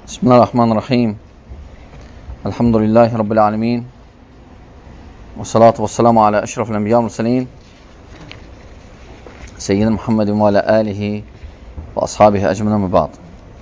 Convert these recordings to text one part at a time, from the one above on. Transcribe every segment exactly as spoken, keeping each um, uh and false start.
Bismillahirrahmanirrahim. Elhamdülillahi Rabbil alemin. Və salatu və selamu alə əşrafil ənbiya mürsəlin. Seyyidina Muhammedin və alə alihi və ashabihi əcmənə mübad.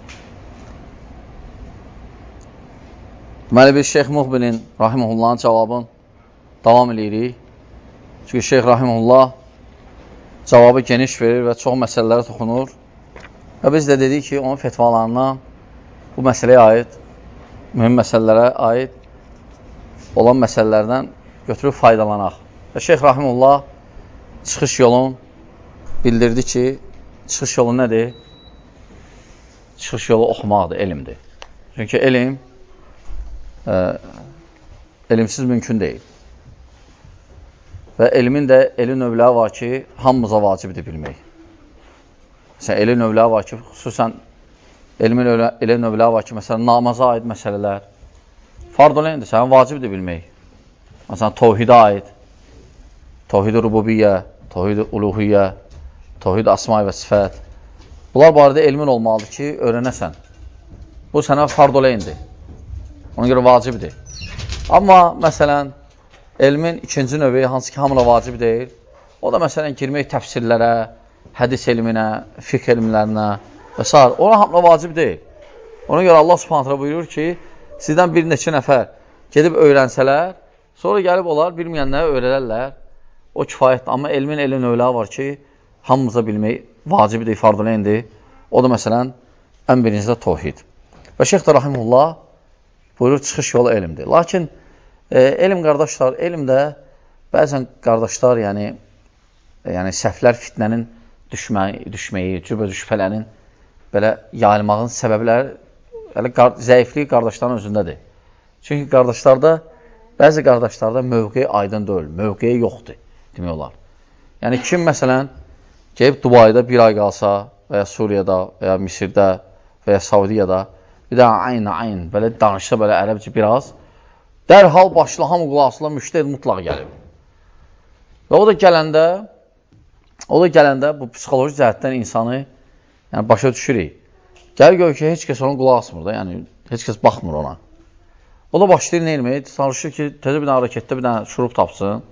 Deməli, biz Şeyx Muqbilin Rahiməhullahın cavabını davam edirik. Çünki Şeyx Rahiməhullah cavabı geniş verir və çox məsələlərə toxunur. Və biz də dedik ki, onun fetvalarından bu məsələyə aid, mühüm məsələlərə aid olan məsələlərdən götürüb faydalanaq. Və Şeyx Rahimullah çıxış yolun bildirdi ki, çıxış yolu nədir? Çıxış yolu oxumaqdır, elmdir. Çünki elm e, elmsiz mümkün deyil. Və elmin də elin növləri var ki, hamımıza vacibdir bilmək. Məsələn, elin növləri var ki, xüsusən elmin elə növləri var ki, məsələn, namaza aid məsələlər fard-ı-ayndir, sənin vacibdir bilmək. Məsələn, tövhidə aid, tövhid-i rububiyyə, tövhid-i uluhiyyə, tövhid-i asma və sifət. Bunlar barədə elmin olmalıdır ki, öyrənəsən. Bu sənə fard-ı-ayndir. Ona görə vacibdir. Amma, məsələn, elmin ikinci növü, hansı ki, hamına vacib deyil, o da, məsələn, girmək təfsirlərə, hədis elminə, fiqh elmlərinə və s. Ona hamla vacib deyil. Ona görə Allah Subhanahu buyurur ki, sizdən bir neçə nəfər gedib öyrənsələr, sonra gəlib olar, bilməyənlərə öyrələrlər. O kifayətdir. Amma elmin elin növləri var ki, hamımıza bilmək vacibdir, fard-ı-ayndir. O da məsələn, ən birincisi də tövhid. Və Şeyx də Rahimullah buyurur, çıxış yolu elmdir. Lakin e, elm qardaşlar, elmdə bəzən qardaşlar, yəni, yəni səhvlər, fitnənin düşməyi, düşməyi, cübə düşfələrin belə yayılmağın səbəbləri, yəni, zəifliyi qardaşların özündədir. Çünki qardaşlarda, bəzi qardaşlarda mövqeyi aydın deyil, mövqeyi yoxdur, demək olar. Yəni, kim məsələn, gəlib Dubayda bir ay qalsa, və ya Suriyada, və ya Misirdə, və ya Saudiyada, bir də ayn, ayn, belə danışsa, belə ərəbcə biraz, dərhal başla, hamı qulaqsıla müştəhid mutlaq gəlib. Və o da gələndə, o da gələndə bu psixoloji cəhətdən insanı yəni, başa düşürük. Gəl gör ki, heç kəs ona qulaq asmır da, yəni heç kəs baxmır ona. O da başlayır nə eləmək? Çalışır ki, təzə bir dənə harekətdə bir dənə şurup tapsın.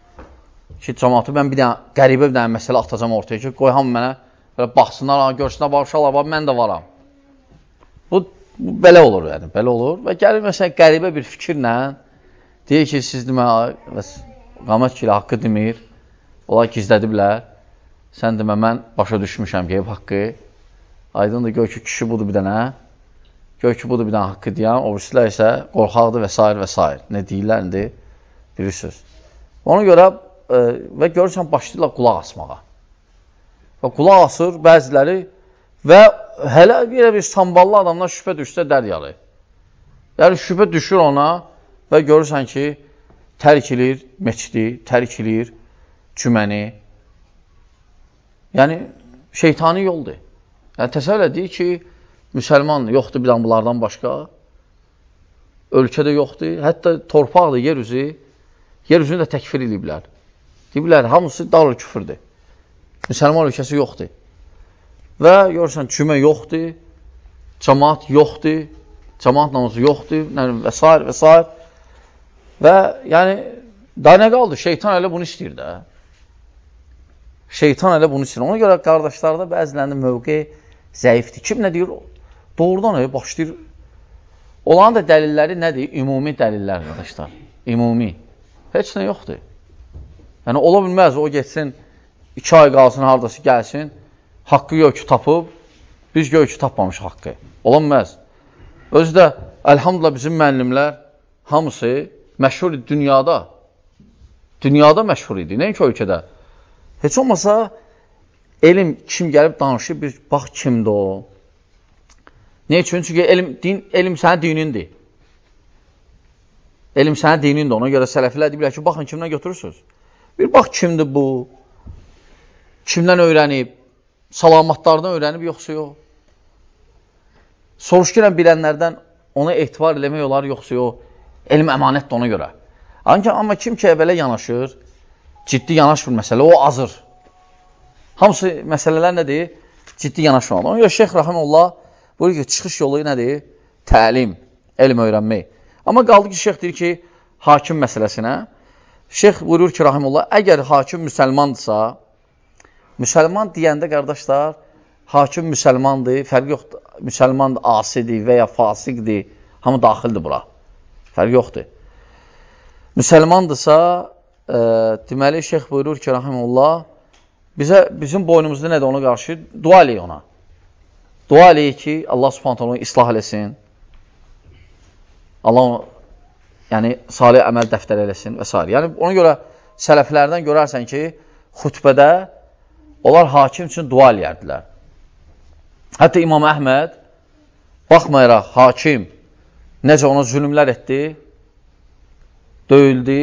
Ki, cəmatı mən bir dənə qəribə bir dənə məsələ atacam ortaya ki, qoy hamı mənə belə baxsınlar, görsünlər, barışarlar, var, mən də varam. Bu, bu belə olur, yəni, belə olur. Və gəlir məsələn qəribə bir fikirlə deyir ki, siz demə, qamət ki, haqqı demir, onlar gizlədiblər. Sən demə, mən başa düşmüşəm ki, haqqı. Aydındır, gör ki, kişi budur bir dənə. Gör ki, budur bir dənə haqqı deyən. O birisilər isə qorxaqdır və s. və s. Nə deyirlər, indi bilirsiniz. Ona görə e, və görürsən, başlayırlar qulaq asmağa. Və qulaq asır bəziləri və hələ bir, bir samballı adamdan şübhə düşsə dəryalı. Yəni, şübhə düşür ona və görürsən ki, tərk edir meçidi, tərk edir cüməni. Yəni, şeytani yoldur. Yəni, təsəvvür edir ki, müsəlman yoxdur bir bunlardan başqa, ölkədə yoxdur, hətta torpaqdır, yer üzü, yer üzünü də təkfir ediblər. Deyiblər, hamısı darül küfürdür. Müsəlman ölkəsi yoxdur. Və görürsən, cümə yoxdur, cəmaat yoxdur, cəmaat namazı yoxdur, və s. və s. Və, yəni, daha nə qaldı? Şeytan elə bunu istəyir də. Şeytan elə bunu istəyir. Ona görə qardaşlarda bəzilərində mövqe zəifdir. Kim nə deyir? Doğrudan öyle başlayır. Olan da dəlilləri nədir? Ümumi dəlillər, qardaşlar. Ümumi. Heç nə yoxdur. Yəni, ola bilməz, o geçsin, iki ay qalsın, haradası gəlsin, haqqı gör ki, tapıb, biz gör ki, tapmamış haqqı. Ola bilməz. Özü də, əlhamdülillah, bizim müəllimlər hamısı məşhur idi dünyada. Dünyada məşhur idi. Nəinki ölkədə? Heç olmasa, elm kim gəlib danışır, bir bax kimdir o. Ne üçün? Çünki elm, din, elm sənin dinindir. Elm sənin dinindir. Ona görə sələfilər deyirlər ki, baxın kimdən götürürsünüz. Bir bax kimdir bu? Kimdən öyrənib? Salamatlardan öyrənib, yoxsa yox? Soruşqirən bilənlərdən ona etibar eləmək olar, yoxsa yox? Elm əmanətdir ona görə. Amma kim ki, belə yanaşır, ciddi yanaşmır məsələ, o azır. Hamısı məsələlər nədir? Ciddi yanaşmalı. Ona görə Şeyx Rahimullah buyur ki, çıxış yolu nədir? təlim, elm öyrənmək. Amma qaldı ki, şeyx deyir ki, hakim məsələsinə. Şeyx buyurur ki, rahimullah, əgər hakim müsəlmandırsa, müsəlman deyəndə, qardaşlar, hakim müsəlmandır, fərq yoxdur. Müsəlman asidir və ya fasiqdir, hamı daxildir bura. Fərq yoxdur. Müsəlmandırsa, e, deməli, şeyx buyurur ki, rahimullah, bizə, bizim boynumuzda nədir ona qarşı? Dua eləyik ona. Dua eləyik ki, Allah subhanət onu islah eləsin. Allah onu, yəni, salih əməl dəftər eləsin və s. Yəni, ona görə sələflərdən görərsən ki, xütbədə onlar hakim üçün dua eləyərdilər. Hətta İmam Əhməd, baxmayaraq, hakim necə ona zülümlər etdi, döyüldü,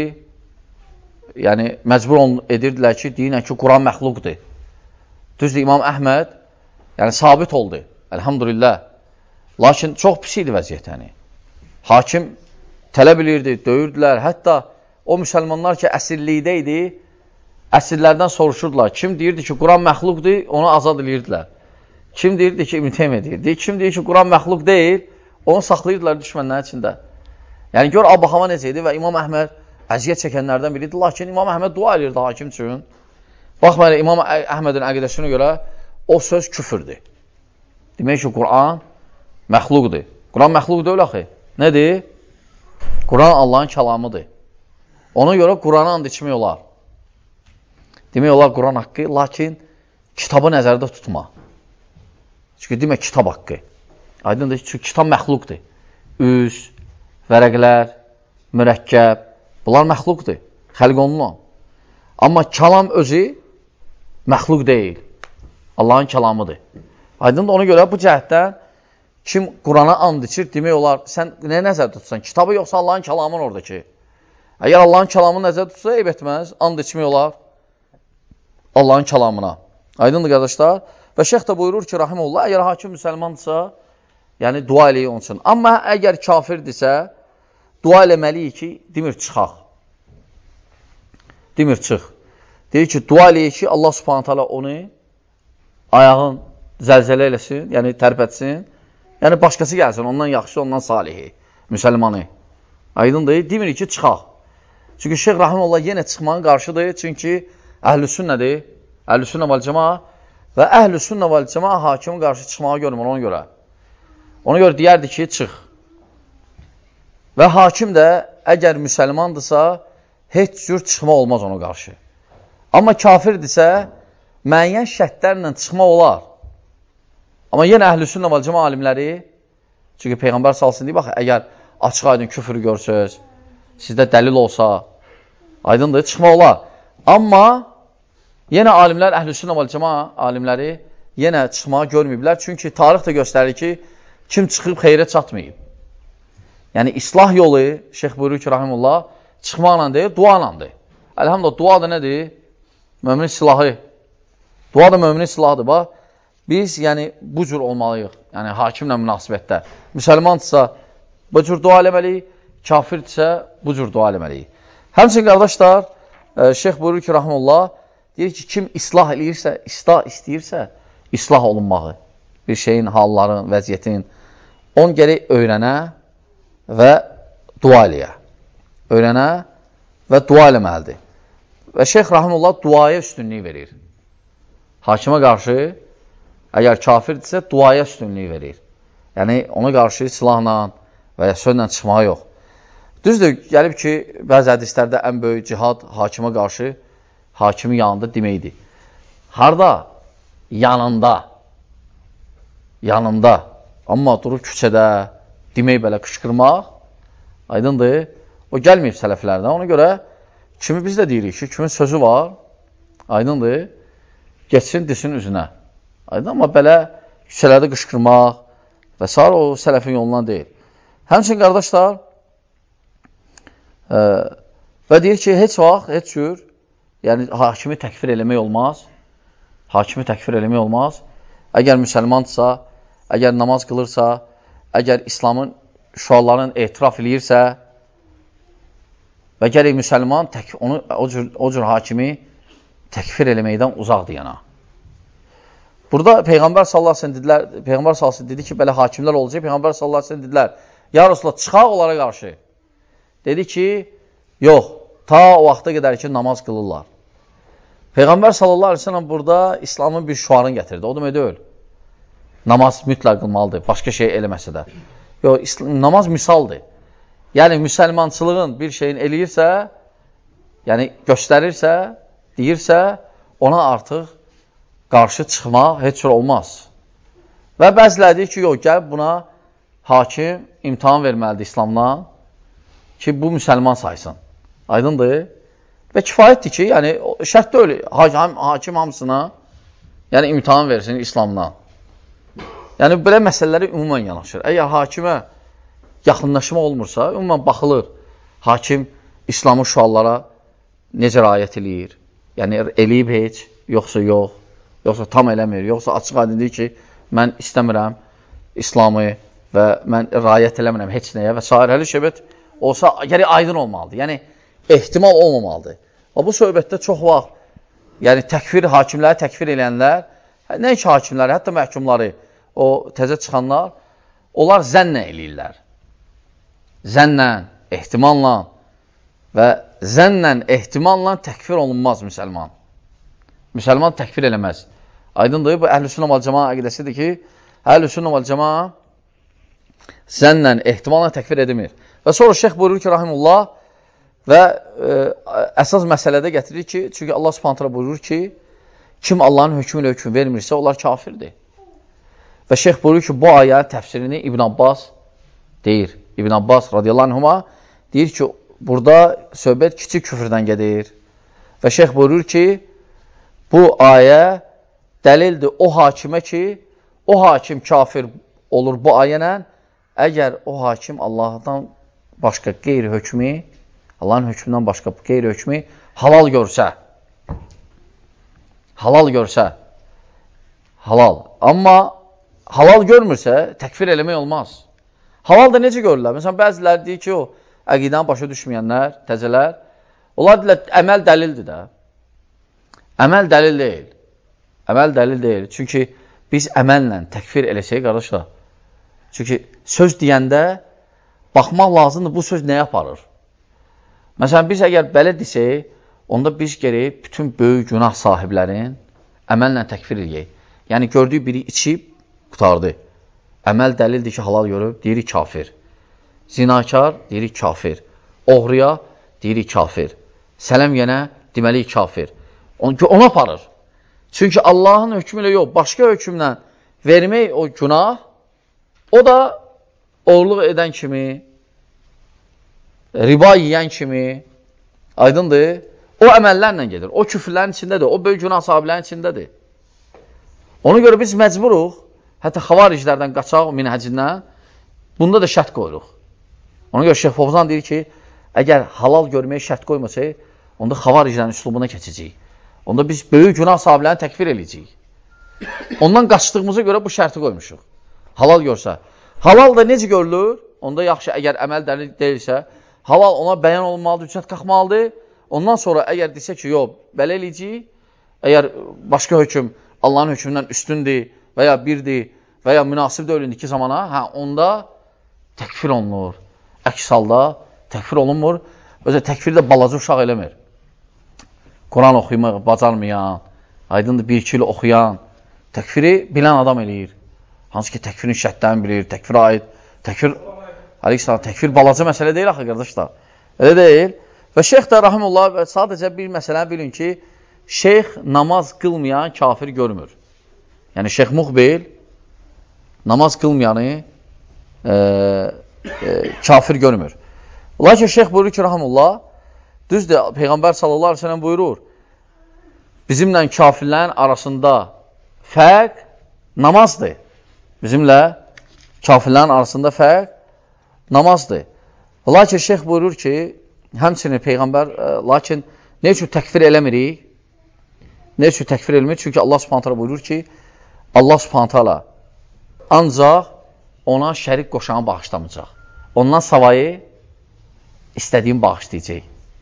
yəni məcbur edirdilər ki, deyinən ki, Quran məxluqdur. Düzdür, İmam Əhməd, yəni sabit oldu, əlhamdülillah. Lakin çox pis idi vəziyyət, yəni. Hakim tələb edirdi, döyürdülər, hətta o müsəlmanlar ki, əsirlikdə idi, əsirlərdən soruşurdular. Kim deyirdi ki, Quran məxluqdur, onu azad edirdilər. Kim deyirdi ki, İbn Teymiyyə deyirdi. Kim deyir ki, Quran məxluq deyil, onu saxlayırdılar düşmənlərin içində. Yəni, gör, Abahama necə idi və İmam Əhməd əziyyət çəkənlərdən biridir. Lakin İmam Əhməd dua edirdi hakim üçün. Baxmayın, İmam Əhmədin əqidəsinə görə o söz küfürdür. Demək ki, Quran məxluqdur. Quran məxluq deyil axı. Nədir? Quran Allahın kəlamıdır. Ona görə Quranı and içmək olar. Demək olar Quran haqqı, lakin kitabı nəzərdə tutma. Çünki demək kitab haqqı. Aydındır, çünki kitab məxluqdur. Üz, vərəqlər, mürəkkəb, bunlar məxluqdur. Xəlq olunur. Amma kəlam özü məxluq deyil. Allahın kəlamıdır. Aydındır, ona görə bu cəhətdən kim Qurana and içir, demək olar, sən nə nəzərdə tutsan? Kitabı yoxsa Allahın kəlamın oradakı? Əgər Allahın kəlamını nəzərdə tutsa, eyb etməz, and içmək olar Allahın kəlamına. Aydındır, qardaşlar. Və şeyx də buyurur ki, rahimullah, əgər hakim müsəlmandırsa, yəni dua eləyik onun üçün. Amma əgər kafirdirsə, dua eləməliyik ki, demir çıxaq. Demir çıx. Deyir ki, dua eləyik ki, Allah subhanət hələ onu ayağın zəlzələ eləsin, yəni tərpətsin. Yəni başqası gəlsin, ondan yaxşı, ondan salihi, müsəlmanı. Aydındır, demir ki, çıxaq. Çünki şeyx rahimullah yenə çıxmanın qarşıdır. Çünki əhl-i sünnədir, əhl-i sünnə vəl-cəma və əhl-i sünnə vəl-cəma hakimin qarşı çıxmağa görmür ona görə. Ona görə deyərdi ki, çıx. Və hakim də əgər müsəlmandırsa, heç cür çıxma olmaz ona qarşı. Amma kafirdirsə, müəyyən şərtlərlə çıxma olar. Amma yenə əhl-i sünnə vəl-cəma alimləri, çünki Peyğəmbər salsın deyib, bax, əgər açıq aydın küfür görsöz, sizdə dəlil olsa, aydındır, çıxma olar. Amma yenə alimlər, əhl-i sünnə vəl-cəma alimləri yenə çıxmağı görməyiblər. Çünki tarix də göstərir ki, kim çıxıb xeyrə çatmayıb. Yəni, islah yolu, şeyx buyurur ki, rahimullah, çıxmaqla deyil, duanandır. Əlhamdülillah, dua da nədir? Möminin silahı. Dua da möminin silahıdır. Bax, biz yəni, bu cür olmalıyıq. Yəni, hakimlə münasibətdə. Müsəlmandırsa, bu cür dua eləməliyik. Kafirdirsə, bu cür dua eləməliyik. Həmçin, qardaşlar, şeyx buyurur ki, rahimullah, deyir ki, kim islah eləyirsə, islah istəyirsə, islah olunmağı, bir şeyin, halların, vəziyyətin, on gərək öyrənə və dua eləyə. Öyrənə və dua eləməlidir. Və şeyx rahimullah duaya üstünlüyü verir. Hakimə qarşı, əgər kafirdirsə, duaya üstünlüyü verir. Yəni, ona qarşı silahla və ya sözlə çıxmağı yox. Düzdür, gəlib ki, bəzi hədislərdə ən böyük cihad hakimə qarşı hakimin yanında deməkdir. Harada? Yanında. Yanında. Amma durub küçədə demək belə qışqırmaq, aydındır, o gəlməyib sələflərdən. Ona görə kimi biz də deyirik ki, kimin sözü var, aydındır, geçsin, desin üzünə. Aydın, amma belə küçələrdə qışqırmaq və s. o sələfin yolundan deyil. Həmçin, qardaşlar, e, və deyir ki, heç vaxt, heç cür, yəni hakimi təkfir eləmək olmaz. Hakimi təkfir eləmək olmaz. Əgər müsəlmandırsa, əgər namaz qılırsa, əgər İslamın şüarlarını etiraf eləyirsə və gərək müsəlman tək, onu, o, cür, o cür hakimi təkfir eləməkdən uzaqdır yana. burada Peyğəmbər sallallahu əleyhi və səlləm dedilər, Peyğəmbər sallallahu əleyhi və səlləm dedi ki, belə hakimlər olacaq. Peyğəmbər sallallahu əleyhi və səlləm dedilər, ya Rasulullah, çıxaq onlara qarşı. Dedi ki, yox, ta o vaxta qədər ki, namaz qılırlar. Peyğəmbər sallallahu əleyhi və səlləm burada İslamın bir şuarını gətirdi. O demək deyil. Namaz mütləq qılmalıdır, başqa şey eləməsə də. Yox, namaz misaldır. Yəni, müsəlmançılığın bir şeyin eləyirsə, yəni göstərirsə, deyirsə, ona artıq qarşı çıxmaq heç cür olmaz. Və bəziləri deyir ki, yox, gəl buna hakim imtahan verməlidir İslamdan ki, bu müsəlman saysın. Aydındır. Və kifayətdir ki, yəni şərt deyil, hakim, hakim hamısına yəni imtahan versin İslamdan. Yəni, belə məsələləri ümumən yanaşır. Əgər hakimə yaxınlaşma olmursa, ümumən baxılır, hakim İslamın şuallara necə rayət eləyir? Yəni, eləyib heç, yoxsa yox, yoxsa tam eləmir, yoxsa açıq aydın deyir ki, mən istəmirəm İslamı və mən rayət eləmirəm heç nəyə və s. Hələ şöbət olsa, yəni aydın olmalıdır. Yəni, ehtimal olmamalıdır. Və bu söhbətdə çox vaxt, yəni təkfir, hakimləri təkfir eləyənlər, nəinki hakimləri, hətta məhkumları, o təzə çıxanlar, onlar zənnə eləyirlər. Zənnlə, ehtimalla və zənnlə, ehtimalla təkfir olunmaz müsəlman. Müsəlman təkfir eləməz. Aydındır, bu Əhl-i-Sünnə vəl-Cəmaa əqidəsidir ki, Əhl-i-Sünnə vəl-Cəmaa zənnlə, ehtimalla təkfir edilmir. Və sonra şeyx buyurur ki, rahimullah, və e, əsas məsələdə gətirir ki, çünki Allah subhanahu taala buyurur ki, kim Allahın hökmü ilə hökm vermirsə, onlar kafirdir. Və şeyx buyurur ki, bu ayənin təfsirini İbn Abbas deyir. İbn Abbas radiyallahu anhuma deyir ki, burada söhbət kiçik küfrdən gedir. Və şeyx buyurur ki, bu ayə dəlildir o hakimə ki, o hakim kafir olur bu ayənə, əgər o hakim Allahdan başqa qeyri-hökmü, Allahın hökmündən başqa qeyri-hökmü halal görsə. Halal görsə. Halal. Amma halal görmürsə, təkfir eləmək olmaz. Halal da necə görürlər? Məsələn, bəziləri deyir ki, o əqidən başa düşməyənlər, təzələr, onlar deyirlər, əməl dəlildir də. Əməl dəlil deyil. Əməl dəlil deyil. Çünki biz əməllə təkfir eləsək, qardaşlar. Çünki söz deyəndə baxmaq lazımdır, bu söz nəyə aparır? Məsələn, biz əgər belə desək, onda biz gerək bütün böyük günah sahiblərin əməllə təkfir eləyək. Yəni, gördüyü biri içib, qutardı. Əməl dəlildir ki, halal görüb, deyirik kafir. Zinakar, deyirik kafir. Oğruya, deyirik kafir. Sələm yenə, deməli kafir. Ona aparır. Çünki Allahın hökmü ilə yox, başqa hökmlə vermək o günah, o da oğurluq edən kimi, riba yiyən kimi, aydındır, o əməllərlə gedir. O küfürlərin içindədir, o böyük günah sahiblərin içindədir. Ona görə biz məcburuq, hətta xavariclərdən qaçaq minhəcindən, bunda da şərt qoyuruq. Ona görə Şeyx Fovzan deyir ki, əgər halal görməyə şərt qoymasaq, onda xavariclərin üslubuna keçəcəyik. Onda biz böyük günah sahiblərini təkfir eləyəcəyik. Ondan qaçdığımıza görə bu şərti qoymuşuq. Halal görsə. Halal da necə görülür? Onda yaxşı, əgər əməl dəlil deyilsə, halal ona bəyan olunmalıdır, hüccət qalxmalıdır. Ondan sonra əgər desə ki, yox, belə eləyəcəyik, əgər başqa hökm Allahın hökmündən üstündür və ya birdir və ya münasib deyil iki zamana, hə, onda təkfir olunur. Əks halda təkfir olunmur. Özə təkfir də balaca uşaq eləmir. Quran oxumaq bacarmayan, aydındır bir iki il oxuyan, təkfiri bilən adam eləyir. Hansı ki, təkfirin şərtlərini bilir, təkfir aid, təkfir, aleyhissalam, təkfir balaca məsələ deyil axı, qardaşlar. Elə deyil. Və şeyx də rahimullah və sadəcə bir məsələni bilin ki, şeyx namaz qılmayan kafir görmür. Yəni, şeyx Muqbil namaz qılmayanı e, e, kafir görmür. Lakin şeyx buyurur ki, rahimullah, düzdür, Peyğəmbər sallallahu aleyhi ve sellem buyurur, bizimlə kafirlərin arasında fərq namazdır. Bizimlə kafirlərin arasında fərq namazdır. Lakin şeyx buyurur ki, həmçinin Peyğəmbər, lakin nə üçün təkfir eləmirik? Nə üçün təkfir eləmirik? Çünki Allah subhanahu taala buyurur ki, Allah subhanahu taala ancaq ona şərik qoşanı bağışlamayacaq. Ondan savayı istədiyin bağışlayacaq.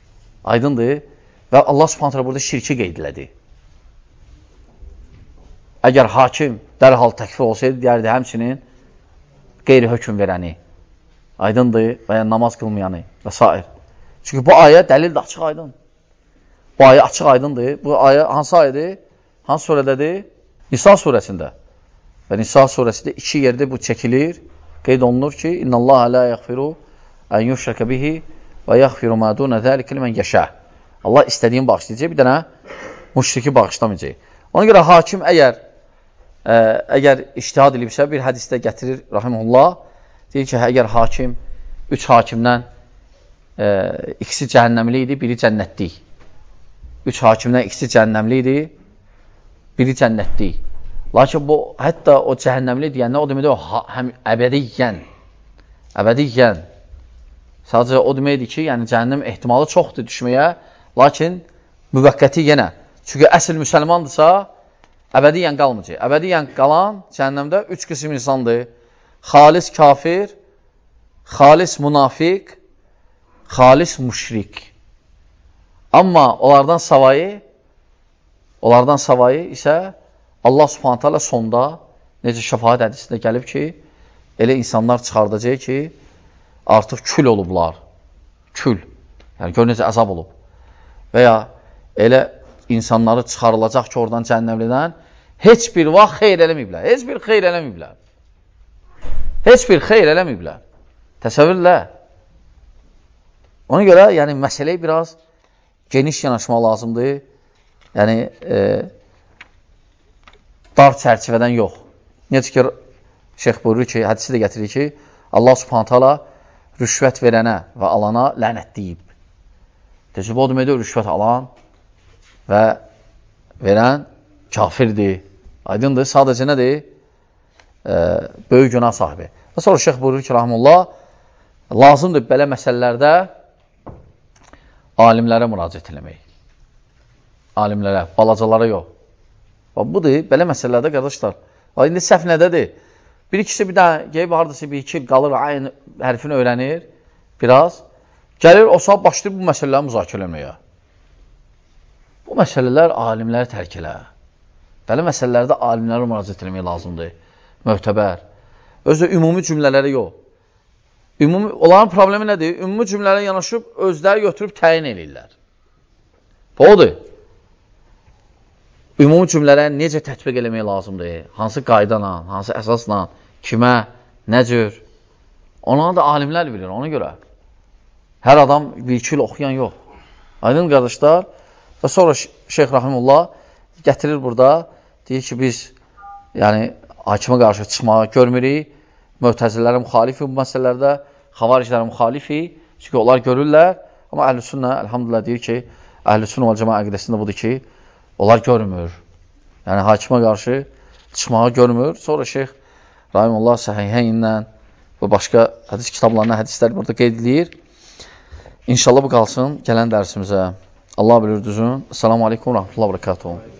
Aydındır. Və Allah subhanahu taala burada şirki qeyd elədi. əgər hakim dərhal təkfir olsaydı, deyərdi həmçinin qeyri-hökm verəni, aydındır və ya namaz qılmayanı və s. Çünki bu ayə dəlil də açıq aydın. Bu ayə açıq aydındır. Bu ayə hansı ayədir? Hansı surədədir? Nisa surəsində. Və Nisa surəsində iki yerdə bu çəkilir. Qeyd olunur ki, İnna Allah la yaghfiru an yushraka bihi və yaghfiru ma dun zalika limen yasha. Allah istədiyin bağışlayacaq, bir dənə müşriki bağışlamayacaq. Ona görə hakim əgər ə, əgər ictihad edibsə, bir hədisdə gətirir rahimehullah, deyir ki, əgər hakim üç hakimdən ə, ikisi cəhənnəmli idi, biri cənnətli. Üç hakimdən ikisi cəhənnəmli idi, biri cənnətli. Lakin bu, hətta o cəhənnəmli deyəndə o deməkdir, o həm əbədiyyən, əbədiyyən. Sadəcə o deməkdir ki, yəni cəhənnəm ehtimalı çoxdur düşməyə, lakin müvəqqəti yenə. Çünki əsl müsəlmandırsa, əbədiyyən qalmayacaq. Əbədiyyən qalan cəhənnəmdə üç qism insandır. Xalis kafir, xalis münafiq, xalis müşrik. Amma onlardan savayı, onlardan savayı isə Allah subhanət hələ sonda, necə şəfaət hədisində gəlib ki, elə insanlar çıxardacaq ki, artıq kül olublar. Kül. Yəni, gör necə əzab olub. Və ya elə insanları çıxarılacaq ki, oradan cəhənnəmlidən heç bir vaxt xeyr eləməyiblər. Heç bir xeyr eləməyiblər. Heç bir xeyr eləməyiblər. Təsəvvürlə. Ona görə, yəni, məsələyə biraz geniş yanaşmaq lazımdır. Yəni, e, dar çərçivədən yox. Necə ki, şeyx buyurur ki, hədisi də gətirir ki, Allah subhanət hala rüşvət verənə və alana lənət deyib. Təcrübə o deməkdir, rüşvət alan və verən kafirdir. Aydındır, sadəcə nədir? E, böyük günah sahibi. Və sonra şeyx buyurur ki, rahimullah, lazımdır belə məsələlərdə alimlərə müraciət eləmək. Alimlərə, balacalara yox. Budur, belə məsələlərdə, qardaşlar. İndi səhv nədədir? Bir ikisi bir dənə, qeyb haradasa bir iki qalır, aynı hərfini öyrənir, biraz. Gəlir, o saat başlayır bu məsələləri müzakirə eləməyə. Bu məsələlər alimləri tərk elə. Belə məsələlərdə alimlərə müraciət eləmək lazımdır. Möhtəbər. Özü ümumi cümlələri yox. Ümumi, onların problemi nədir? Ümumi cümlələrə yanaşıb, özləri götürüb təyin eləyirlər. Bu odur. Ümumi cümlələri necə tətbiq eləmək lazımdır? Hansı qaydana, hansı əsasla, kimə, nə cür? Onları da alimlər bilir, ona görə. Hər adam bir-iki il oxuyan yox. Aydın qardaşlar, və sonra Şeyx Rahimullah gətirir burada, deyir ki, biz yəni, hakimə qarşı çıxmağı görmürük, möhtəzillərə müxalifi bu məsələlərdə, xavariclərə müxalifi, çünki onlar görürlər, amma Əhl-i Sünnə, əlhamdülillah, deyir ki, Əhl-i Sünnə və Cəmaə əqidəsində budur ki, onlar görmür. Yəni, hakimə qarşı çıxmağı görmür. Sonra Şeyx Rahimullah Səhihəynlə və başqa hədis kitablarına hədislər burada qeyd edir. İnşallah bu qalsın gələn dərsimizə. Allah bilir düzün. Esselamu aleykum və rəhmətullah və bərəkatuhu.